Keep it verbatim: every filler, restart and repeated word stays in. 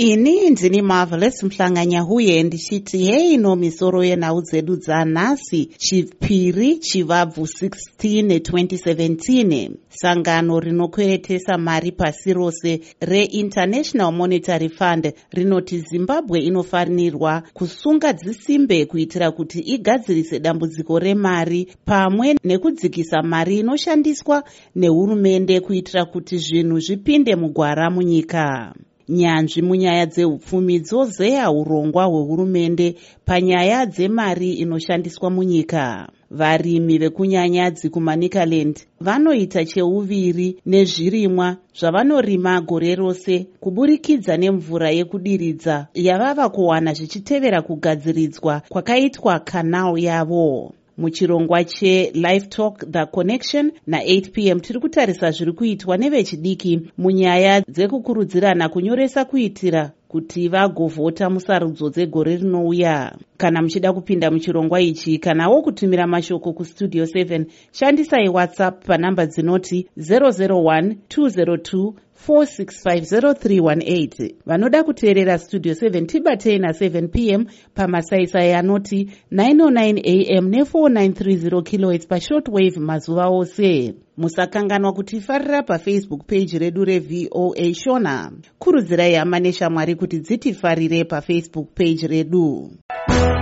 Ini ndini Marvelous Mhlanganyahuye ndichiti hei no misoro yenhau dzedu dzanhasi chipiri chivabvu sixteen twenty seventeen. Sangano rinokweretesa mari pasi rose reInternational Monetary Fund rinoti Zimbabwe inofanirwa kusunga dzisimbe kuitira kuti igadzirise dambudziko remari pamwe nekudzikisa mari inoshandiswa nehurumende kuitira kuti zvinhu zvipinde mugwara munyika. Nyanzvi munyaya dzeupfumi dzozeya urongwa hwehurumende panyaya dzemari inoshandiswa munyika. Varimi vekunyanyadzi kuManicaland vanoita cheuviri nezvirimwa zvavanorima gore rose kuburikidza nemvura yekudiridza yavava kuwana zvichitevera kugadziridzwa kwakaitwa canal yavo. Muchirongwa che Live Talk The Connection na eight p m tiri kutarisa zviri kuitwa nevechidiki munyaya dzekukurudzirana kunyoresa kuitira kuti vagovhota musarudzo dzegore rinouya. Kana muchida kupinda muchirongwa ichi kanawo kutumira mashoko kustudio seven, shandisai WhatsApp panhamba dzinoti zero zero one two zero two four six five zero three one eight. Vanoda kuteerera Studio seven tibatei na seven p m pamasaisai anoti nine oh nine a m ne four nine three zero kilohertz pashortwave mazuva ose. Musakanganwa kutifarira paFacebook page redu reV O A Shona. Kurudzirai hama neshamwari kuti dzitifarire paFacebook page redu.